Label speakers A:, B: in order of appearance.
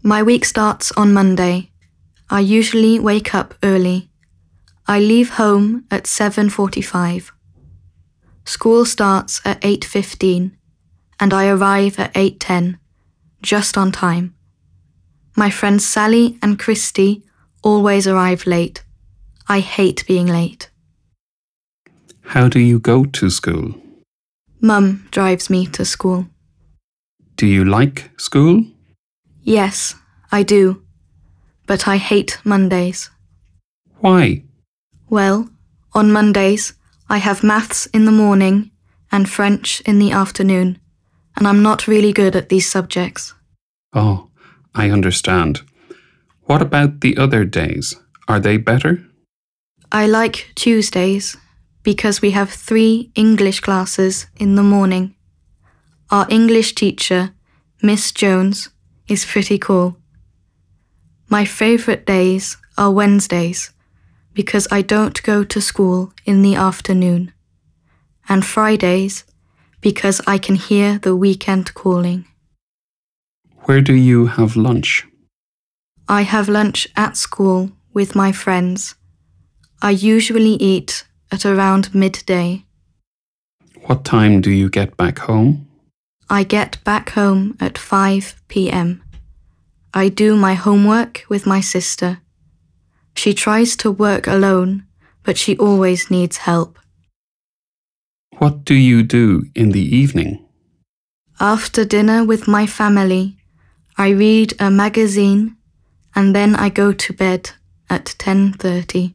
A: My week starts on Monday. I usually wake up early. I leave home at 7:45. School starts at 8:15 and I arrive at 8:10, just on time. My friends Sally and Christy always arrive late. I hate being late.
B: How do you go to school?
A: Mum drives me to school.
B: Do you like school?
A: Yes, I do, but I hate Mondays.
B: Why?
A: Well, on Mondays, I have maths in the morning and French in the afternoon, and I'm not really good at these subjects.
B: Oh, I understand. What about the other days? Are they better?
A: I like Tuesdays because we have 3 English classes in the morning. Our English teacher, Miss Jones, is pretty cool. My favourite days are Wednesdays because I don't go to school in the afternoon, and Fridays because I can hear the weekend calling.
B: Where do you have lunch?
A: I have lunch at school with my friends. I usually eat at around midday.
B: What time do you get back home?
A: I get back home at 5 p.m. I do my homework with my sister. She tries to work alone, but she always needs help.
B: What do you do in the evening?
A: After dinner with my family, I read a magazine and then I go to bed at 10:30.